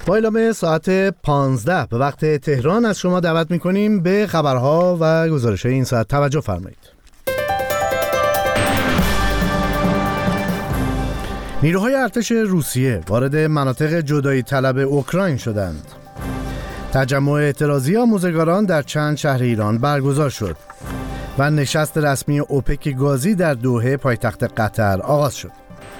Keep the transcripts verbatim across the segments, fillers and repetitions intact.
با اعلام ساعت پانزده به وقت تهران از شما دعوت می‌کنیم به خبرها و گزارش‌های این ساعت توجه فرمایید. نیروهای ارتش روسیه وارد مناطق جدایی طلب اوکراین شدند. تجمع اعتراضی آموزگاران در چند شهر ایران برگزار شد و نشست رسمی اوپک گازی در دوحه پایتخت قطر آغاز شد.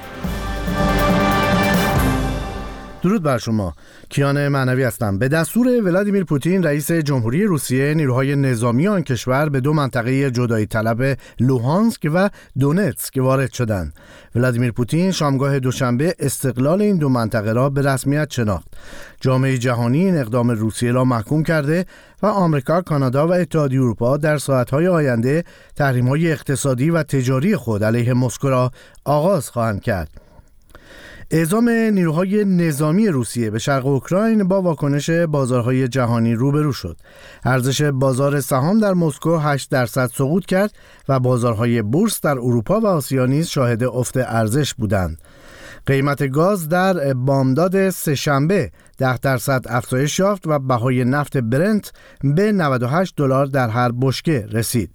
درود بر شما. کیان معنوی هستم. به دستور ولادیمیر پوتین رئیس جمهوری روسیه، نیروهای نظامی آن کشور به دو منطقه جدایی طلب لوهانسک و دونتسک وارد شدند. ولادیمیر پوتین شامگاه دوشنبه استقلال این دو منطقه را به رسمیت شناخت. جامعه جهانی این اقدام روسیه را محکوم کرده و آمریکا، کانادا و اتحادیه اروپا در ساعت‌های آینده تحریم‌های اقتصادی و تجاری خود علیه مسکو را آغاز خواهند کرد. اعزام نیروهای نظامی روسیه به شرق اوکراین با واکنش بازارهای جهانی روبرو شد. ارزش بازار سهام در مسکو هشت درصد سقوط کرد و بازارهای بورس در اروپا و آسیا نیز شاهد افت ارزش بودند. قیمت گاز در بامداد سه‌شنبه ده درصد افزایش یافت و بهای نفت برنت به نود و هشت دلار در هر بشکه رسید.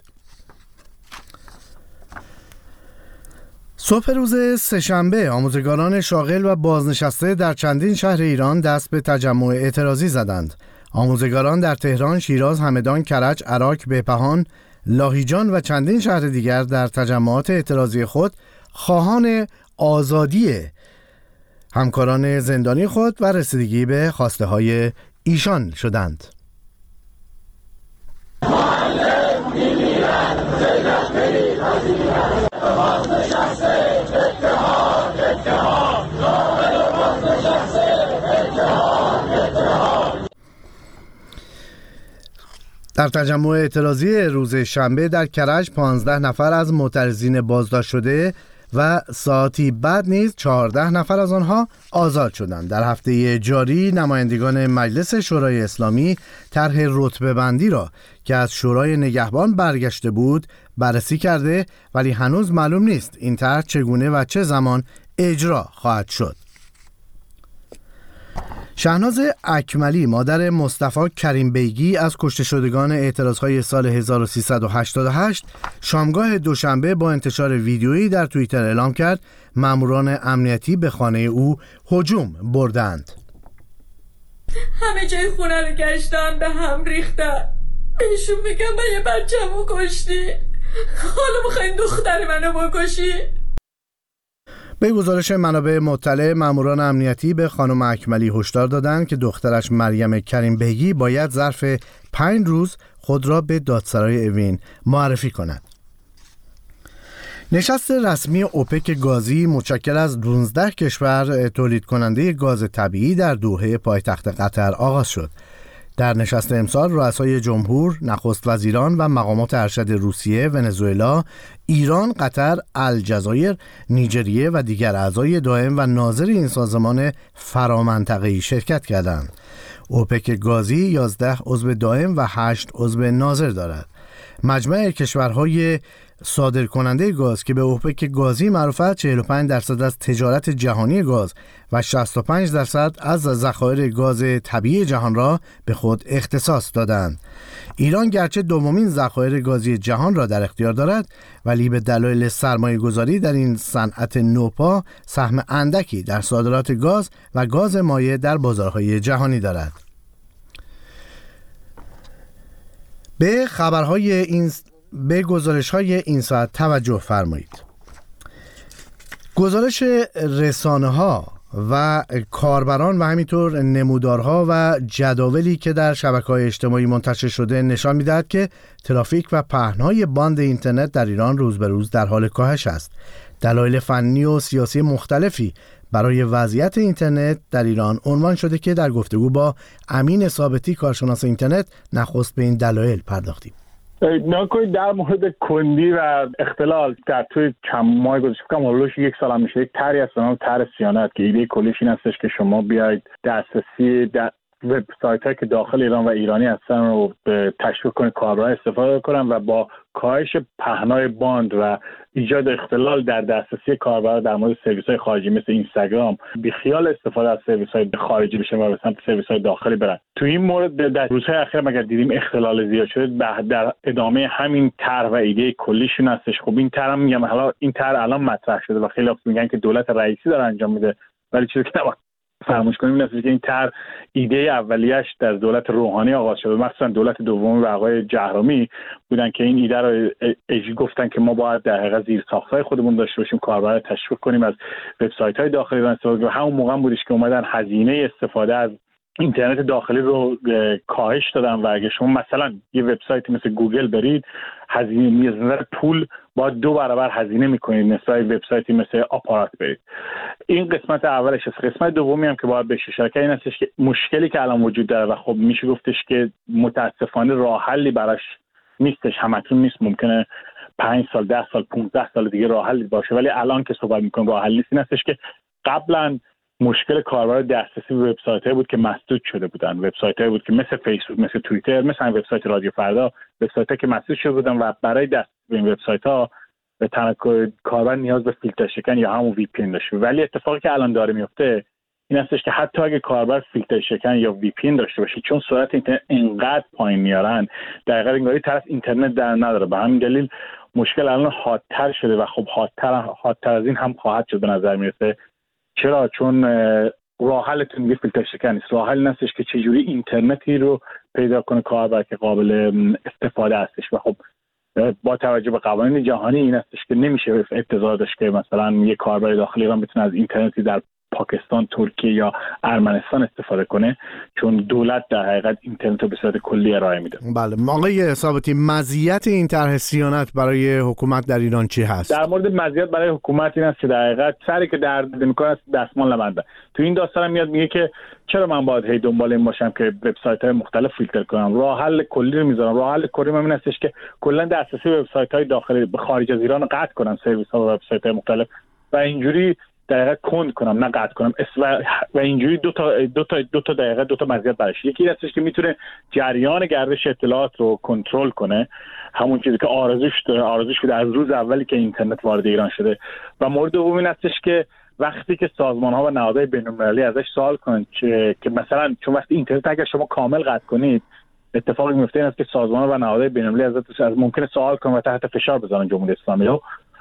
صبح روز سه‌شنبه آموزگاران شاغل و بازنشسته در چندین شهر ایران دست به تجمع اعتراضی زدند. آموزگاران در تهران، شیراز، همدان، کرج، عراق، بهبهان، لاهیجان و چندین شهر دیگر در تجمعات اعتراضی خود خواهان آزادی همکاران زندانی خود و رسیدگی به خواسته های ایشان شدند. در تجمع اعتراضی روز شنبه در کرج پانزده نفر از معترضین بازداشت شده و ساعتی بعد نیز چهارده نفر از آنها آزاد شدند. در هفته جاری نمایندگان مجلس شورای اسلامی طرح رتبه بندی را که از شورای نگهبان برگشته بود بررسی کرده، ولی هنوز معلوم نیست این طرح چگونه و چه زمان اجرا خواهد شد. شهناز اکملی مادر مصطفی کریم بیگی از کشته شدگان اعتراضهای سال هزار و سیصد و هشتاد و هشت شامگاه دوشنبه با انتشار ویدیویی در توییتر اعلام کرد ماموران امنیتی به خانه او هجوم بردند. همه جای خونه رو گشتن، به هم ریختن. بهشون میگم من یه بچه‌مو کشتی، حالا میخواین دختر منو بکشی؟ به گزارش منابع مطلع، ماموران امنیتی به خانم اکملی هشدار دادند که دخترش مریم کریم بیگی باید ظرف پنج روز خود را به دادسرای اوین معرفی کند. نشست رسمی اوپک گازی متشکل از پانزده کشور تولید کننده گاز طبیعی در دوحه پایتخت قطر آغاز شد. در نشست امسال رؤسای جمهور، نخست وزیران و مقامات ارشد روسیه، ونزوئلا، ایران، قطر، الجزایر، نیجریه و دیگر اعضای دائم و ناظر این سازمان فرامنطقه‌ای شرکت کردند. اوپک گازی یازده عضو دائم و هشت عضو ناظر دارد. مجمع کشورهای صادر کننده گاز که به اوپک گازی معروف است چهل و پنج درصد از تجارت جهانی گاز و شصت و پنج درصد از ذخایر گاز طبیعی جهان را به خود اختصاص دادند. ایران گرچه دومین ذخایر گازی جهان را در اختیار دارد، ولی به دلایل سرمایه گذاری در این صنعت نوپا سهم اندکی در صادرات گاز و گاز مایع در بازارهای جهانی دارد. به خبرهای این به گزارش‌های این ساعت توجه فرمایید. گزارش رسانه‌ها و کاربران و همینطور نمودارها و جداولی که در شبکه‌های اجتماعی منتشر شده نشان می‌دهد که ترافیک و پهنای باند اینترنت در ایران روز به روز در حال کاهش است. دلایل فنی و سیاسی مختلفی برای وضعیت اینترنت در ایران عنوان شده که در گفتگو با امین ثابتی کارشناس اینترنت نخست به این دلایل پرداختیم. نکنید در مورد کندی و اختلال در توی چند ماه گذشته فکر کنم هولوش یک سال هم میشه یک طرحی هست به نام طرح صیانت که ایده کلیش این هستش که شما بیاید دسترسی وبسایت‌هایی که داخل ایران و ایرانی هستن رو تشویق کنه کاربران استفاده کنن و با کاهش پهنای باند و ایجاد اختلال در دسترسی کاربران در مورد سرویس‌های خارجی مثل اینستاگرام بیخیال استفاده از سرویس‌های خارجی بشن و به سمت سرویس‌های داخلی برن. تو این مورد در روزهای اخیر مگر دیدیم اختلال زیاد شده، در ادامه همین طرح و ایده کلیشون هستش. خب این طرح میگم حالا این طرح الان مطرح شده و خیلی میگن که دولت رئیسی داره انجام میده، ولی چیزی که نباید فراموش کنیم این که این طرح ایده اولیش در دولت روحانی آغاز شده، مخصوصا دولت دومی و آقای جهرومی بودن که این ایده رو اجی گفتن که ما باید در حقیقت زیرساخت‌های خودمون داشته باشیم، کاربران تشویق کنیم از وبسایت‌های داخلی ایران استفاده کنیم. همون موقع بودش که اومدن هزینه استفاده از اینترنت داخلی رو کاهش دادن و اگه شما مثلا یه وبسایتی مثل گوگل برید هزینه نظر پول با دو برابر هزینه میکنید نسبت به وبسایتی مثل آپارات برید. این قسمت اولش است. قسمت دومی هم که باید بهش اشاره کنیم این هستش که مشکلی که الان وجود داره و خب میشه گفتش که متاسفانه راه حلی براش نیستش، همکنون نیست، ممکنه پنج سال ده سال پانزده سال دیگه راه حلی باشه، ولی الان که صحبت میکنم راه حل نیست. این هستش که قبلا مشکل کاربر دسترسی به وبسایت‌های بود که مسدود شده بودن، وبسایت‌های بود که مثل فیسبوک، مثل توییتر، مثل وبسایت رادیو فردا، وبسایت‌هایی که مسدود شده بودن و برای دسترسی به این وبسایت‌ها به تنها کاربر نیاز به فیلتر شکن یا همون وی پی ان داشته. ولی اتفاقی که الان داره میفته این هستش که حتی اگه کاربر فیلتر شکن یا وی پی ان داشته باشه، چون سرعت اینترنت انقدر پایین میارن دقیقاً انگاری طرف اینترنت در نداره. به همین دلیل مشکل الان حادتر شده و خب حادتر حادتر از این هم خواهد شد به نظر میرسه. چرا؟ چون راه حلتون دیگه فیلتر شکن نیست. راه حل هستش که چجوری اینترنتی رو پیدا کنه کاربر که قابل استفاده هستش و خب با توجه به قوانین جهانی این هستش که نمیشه انتظار داشت که مثلا یه کاربر داخلی ایران بتونه از اینترنتی در پاکستان، ترکیه یا ارمنستان استفاده کنه، چون دولت در حقیقت اینترنت رو به صورت کلی ارائه میده. بله، آقای ثابتی، مزیت این طرح صیانت برای حکومت در ایران چی هست؟ در مورد مزیت برای حکومت این است که در حقیقت سری که درد میکنه دستمال نبنده. تو این داستان میاد میگه که چرا من باید هی دنبال این باشم که وبسایت‌های مختلف فیلتر کنم؟ راه حل کلی رو میذارم. راه حل کلی من این هستش که کلا دسترسی به وبسایت‌های داخلی به خارج از ایران رو قطع کنم، سرویس‌ها و وبسایت‌های مختلف، و اینجوری دقیقاً کند کنم نه قطع کنم و, و اینجوری دو تا دو تا دو تا دقیقاً دو تا مزیت برش. یکی هستش که میتونه جریان گردش اطلاعات رو کنترل کنه، همون چیزی که آرزوش داره آرزوش بوده از روز اولی که اینترنت وارد ایران شده. و مورد دوم این هستش که وقتی که سازمان‌ها و نهادهای بین‌المللی ازش سوال کنن که, که مثلا چون وقتی اینترنت اگر شما کامل قطع کنید اتفاقی میفته این است که سازمان‌ها و نهادهای بین‌المللی ازش از ممکنه سوال کنن و تحت فشار بذارن جمهوری اسلامی رو.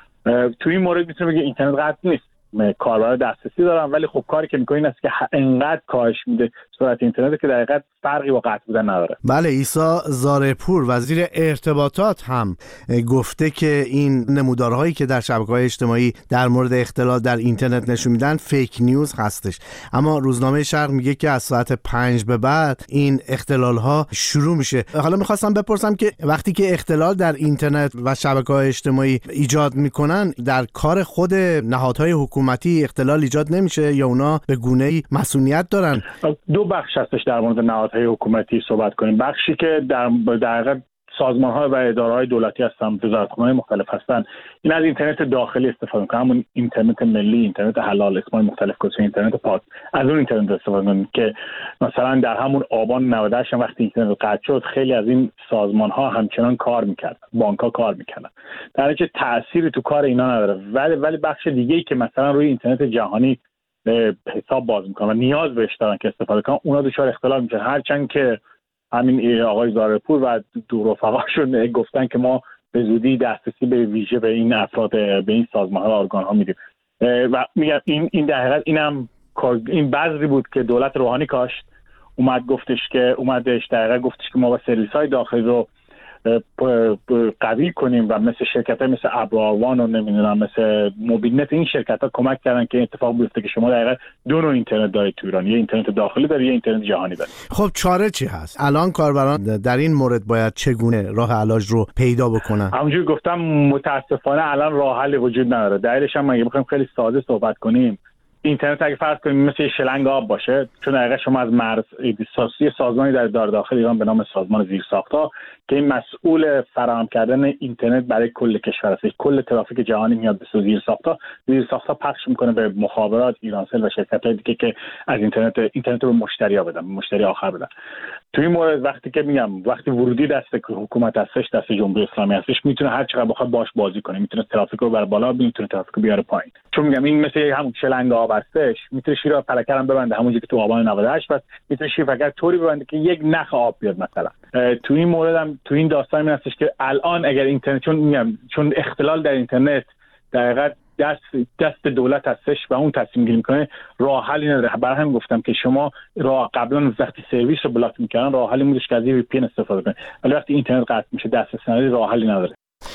تو این مورد میتونه بگه اینترنت قطع نیست، کاربر دسترسی دارن، ولی خب کاری که میکنه این است که انقدر کاهش میده سرعت اینترنت که در حقیقت فرقی با قطع بودن نداره. بله، عیسی زارعپور وزیر ارتباطات هم گفته که این نمودارهایی که در شبکه‌های اجتماعی در مورد اختلال در اینترنت نشون میدن فیک نیوز هستش، اما روزنامه شرق میگه که از ساعت پنج به بعد این اختلال‌ها شروع میشه. حالا میخواستم بپرسم که وقتی که اختلال در اینترنت و شبکه‌های اجتماعی ایجاد میکنن در کار خود نهادهای حکومتی اختلال ایجاد نمیشه یا اونا به گونه‌ای مسئولیت دارن؟ دو بخش هستش در مورد نهادهای حکومتی صحبت کنیم. بخشی که در در سازمان‌ها و اداره‌های دولتی هستن، وزارتخونه‌های مختلف هستن، این از اینترنت داخلی استفاده می‌کنن، همون اینترنت ملی، اینترنت حلال، اسمای مختلف گذاشتن، اینترنت پاک، از اون اینترنت استفاده می‌کنن که مثلا در همون آبان نود و هشت وقتی اینترنت قطع شد خیلی از این سازمان‌ها همچنان کار می‌کردن، بانک‌ها کار می‌کردن، در نتیجه تأثیری تو کار اینا نداره. ولی ولی بخش دیگه‌ای که مثلا روی اینترنت جهانی حساب باز می‌کنن و نیاز بهش دارن که استفاده کنن، اونا دچار اختلال میشن، هرچند که همین آقای زارعپور و دو رفقاشون گفتن که ما به زودی دسترسی به ویژه به این افراد، به این سازمان‌ها و ارگان‌ها میدیم. و میگم این این در حقیقت اینم این بذری بود که دولت روحانی کاشت، اومد گفتش که اومدش در حقیقت گفتش که ما با سرویس‌های داخلی رو قوی کنیم و مثل شرکت‌های مثل ابراروان و نمیدونم مثل موبیل نت، این شرکت‌ها کمک کردن که اتفاق بیفته که شما در حقیقت دو نوع اینترنت دارید تو ایران، یه اینترنت داخلی دارید، یه اینترنت جهانی دارید. خب چاره چی هست؟ الان کاربران در این مورد باید چگونه راه علاج رو پیدا بکنن؟ همونجوری گفتم متاسفانه الان راه حلی وجود نداره. دلیلش هم اگه بخوایم خیلی ساده صحبت کنیم اینترنت اگه فرض کنیم مثل شلنگ آب باشه، چون دقیقا شما از مرز یه سازمانی در دار داخل ایران به نام سازمان زیرساخت‌ها که این مسئول فراهم کردن اینترنت برای کل کشور است. کل ترافیک جهانی میاد به زیرساخت‌ها، زیرساخت‌ها پخش میکنه به مخابرات، ایرانسل و شرکت‌های دیگه که از اینترنت اینترنت رو به مشتری‌ها بدن، مشتری آخر بدن. تو این مورد وقتی که میگم وقتی ورودی دست حکومت هستش، دست جمهوری اسلامی هستش، میتونه هر چقدر بخواد باش بازی کنه، میتونه ترافیک رو بر بالا، میتونه ترافیک رو بیاره پایین. چون میگم این مثل همون شلنگ آب هستش، میتونه شیر پلکر هم ببنده همونجوری که تو آبان نود و هشت بس میتونه شیر پلکر طوری ببنده که یک نخ آب بیاد مثلا. تو این مورد هم تو این داستان این هستش که الان اگر اینترنت، چون میگم چون اختلال در اینترنت دقیقاً دست دست دولت هستش و اون تصمیم گیری میکنه، راه حلی نداره. برای همین گفتم که شما راه قبلا وقتی سرویس رو بلاک میکردن راه حلی بودش که از وی پی ان استفاده کنید، ولی وقتی اینترنت قطع میشه دسترسی نداری، راه حلی نداره.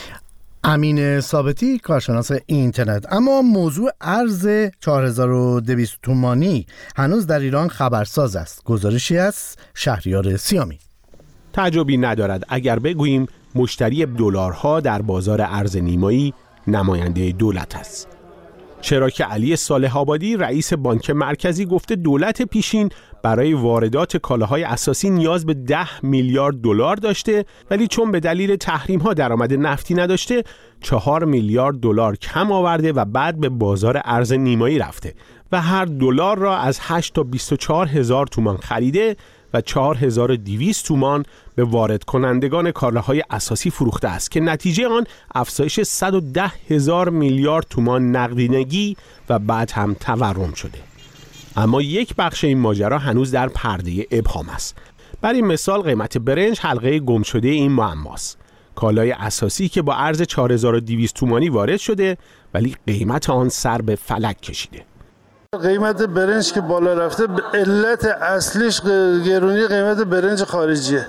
امین ثابتی، کارشناس اینترنت. اما موضوع ارز چهار هزار و دویست تومانی هنوز در ایران خبرساز است. گزارشی از شهریار سیامی. تعجبی ندارد اگر بگوییم مشتری دلارها در بازار ارز نیمایی نماینده دولت است. چرا که علی صالح آبادی رئیس بانک مرکزی گفته دولت پیشین برای واردات کالاهای اساسی نیاز به ده میلیارد دلار داشته، ولی چون به دلیل تحریم ها درآمد نفتی نداشته چهار میلیارد دلار کم آورده و بعد به بازار ارز نیمایی رفته و هر دلار را از هشت تا بیست و چهار هزار تومان خریده و چهار هزار و دویست تومان به وارد کنندگان کالاهای اساسی فروخته است که نتیجه آن افزایش صد و ده هزار میلیارد تومان نقدینگی و بعد هم تورم شده. اما یک بخش این ماجرا هنوز در پرده ابهام است. برای مثال قیمت برنج حلقه گم شده این معماست. کالای اساسی که با ارز چهار هزار و دویست تومانی وارد شده ولی قیمت آن سر به فلک کشیده. قیمت برنج که بالا رفته علت اصلیش گرونی قیمت برنج خارجیه.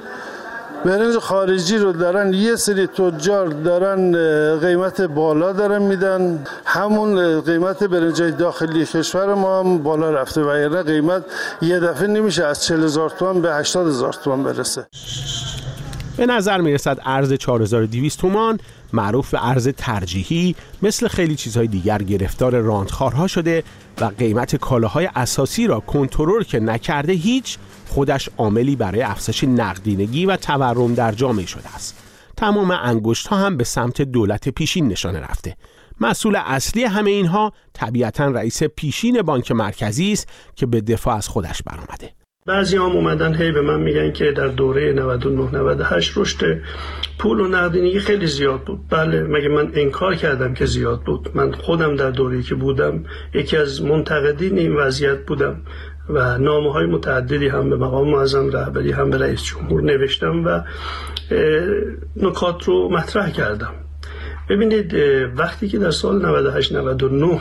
برنج خارجی رو دارن یه سری تجار دارن قیمت بالا دارن میدن، همون قیمت برنج داخلی کشور ما هم بالا رفته و یعنی قیمت یه دفعه نمیشه از چهل هزار تومان به هشتاد هزار تومان برسه. به نظر میرسد ارز چهار هزار و دویست تومان معروف به ارز ترجیحی مثل خیلی چیزهای دیگر گرفتار راندخوارها شده و قیمت کالاهای اساسی را کنترل که نکرده هیچ، خودش عاملی برای افزایش نقدینگی و تورم در جامعه شده است. تمام انگشت‌ها هم به سمت دولت پیشین نشانه رفته. مسئول اصلی همه اینها طبیعتاً رئیس پیشین بانک مرکزی است که به دفاع از خودش برآمده. بعضی هم اومدن هی به من میگن که در دوره نود و نه نود و هشت رشد پول و نقدینگی خیلی زیاد بود. بله، مگه من انکار کردم که زیاد بود؟ من خودم در دوره‌ای که بودم یکی از منتقدین این وضعیت بودم و نامه‌های متعددی هم به مقام معظم رهبری هم به رئیس جمهور نوشتم و نکات رو مطرح کردم. ببینید وقتی که در سال نود و هشت نود و نه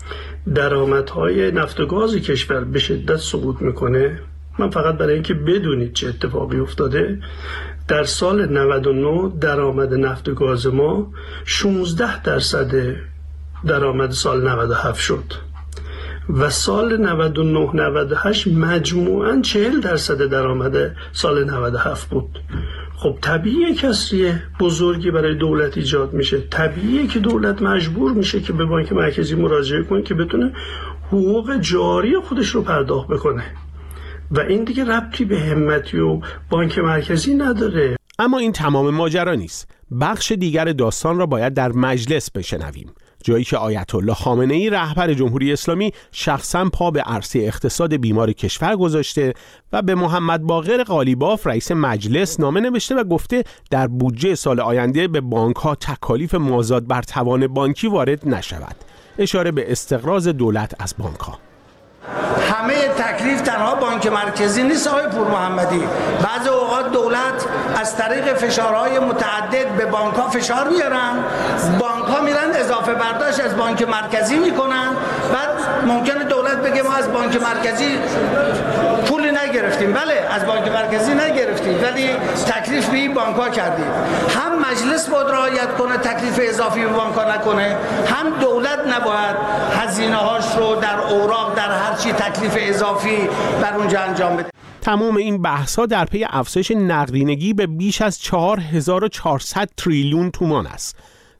درآمدهای نفت و گاز کشور به شدت سقوط میکنه، من فقط برای اینکه بدونید چه اتفاقی افتاده، در سال نود و نه درآمد نفت و گاز ما شانزده درصد درآمد سال نود و هفت شد و سال نود و نه نود و هشت مجموعاً چهل درصد درآمد سال نود و هفت بود. خب طبیعیه کسری بزرگی برای دولت ایجاد میشه، طبیعیه که دولت مجبور میشه که به بانک مرکزی مراجعه کنه که بتونه حقوق جاری خودش رو پرداخت بکنه و این دیگه ربطی به همتی و بانک مرکزی نداره. اما این تمام ماجرا نیست. بخش دیگر داستان را باید در مجلس بشنویم، جایی که آیت الله خامنه ای رهبر جمهوری اسلامی شخصا پا به عرصه اقتصاد بیمار کشور گذاشته و به محمد باقر قالیباف رئیس مجلس نامه نوشته و گفته در بودجه سال آینده به بانک‌ها تکالیف مازاد بر توان بانکی وارد نشود. اشاره به استقراض دولت از بانک‌ها. همه تکلیف تنها بانک مرکزی نیست آقای پور محمدی. بعضی اوقات دولت از طریق فشارهای متعدد به بانک‌ها فشار میارن، بانک‌ها میرن اضافه برداشت از بانک مرکزی میکنن، بعد ممکنه دولت بگه ما از بانک مرکزی پولی نگرفتیم. بله، از بانک مرکزی نگرفتیم ولی تکلیف به این بانک‌ها کردیم. هم مجلس باید رعایت کنه تکلیف اضافی به بانک‌ها نکنه، هم دولت نباید هزینه‌هاش رو در اوراق در هر چی تکلیف اضافی بر اونجا انجام بده. تمام این بحث‌ها در پی افزایش نقدینگی به بیش از چهار هزار و چهارصد تریلیون تومان است.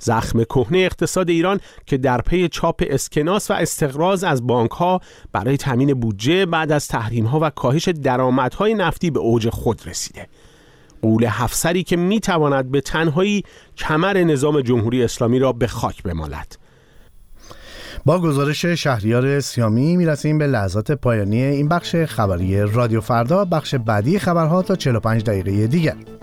زخم کهنه اقتصاد ایران که در پی چاپ اسکناس و استقراض از بانک‌ها برای تامین بودجه بعد از تحریم‌ها و کاهش درآمدهای نفتی به اوج خود رسیده. غول هفسری که می‌تواند به تنهایی کمر نظام جمهوری اسلامی را به خاک بمالد. با گزارش شهریار سیامی میرسیم به لحظات پایانی این بخش خبری رادیو فردا. بخش بعدی خبرها تا چهل و پنج دقیقه دیگر.